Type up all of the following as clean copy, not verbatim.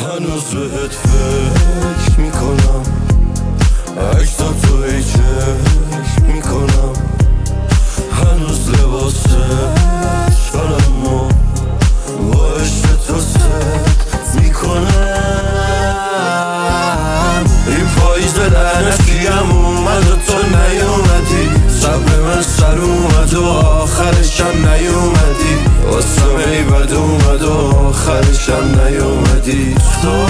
هنوز بهت فکر میکنم، عکسا توی چشم میکنم، هنوز لباست شرمو با عشق تو ست میکنم. این پاییز لعنتیم اومد و تو نیومدی، صبر من سر اومد و آخرشم نیومدی، واسم ای بد اومد و آخرشم نیومدی. تو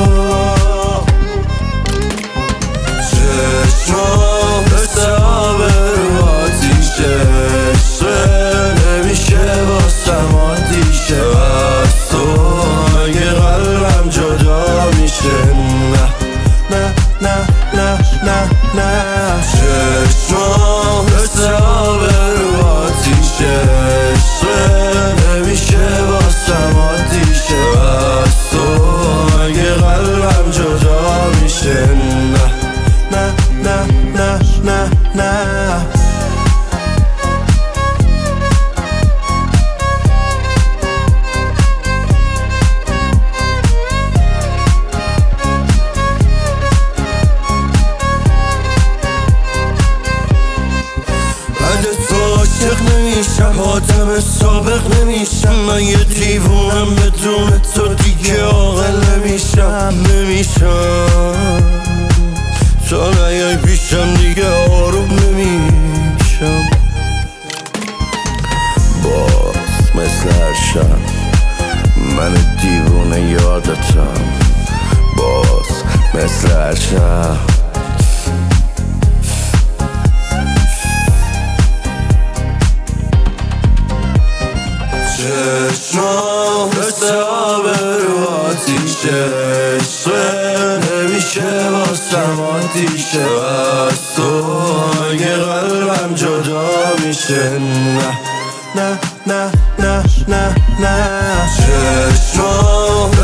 چشما مثل آب رو آتیشه، نمیشه واسم آتیشه از تو، اگه قلبم جدا میشه. نه نه نه نه نه نه. چشما مثل آب رو آتیشه، نمیشه واسم آتیشه از تو، اگه قلبم جدا میشه. نه نه نه نه نه نه. عاشق نمیشم، آدم سابق نمیشم، من یه دیوونم بدون تو دیگه عاقل نمیشم. تا نیای پیشم دیگه آروم نمیشم. باز مثل هر شب من دیوونه یادتم، باز مثل هر شب. چشما مثل آب رو آتیشه، نمیشه واسم آتیشه از تو، اگه قلبم جدا میشه. نه نه نه نه نه نه. چشما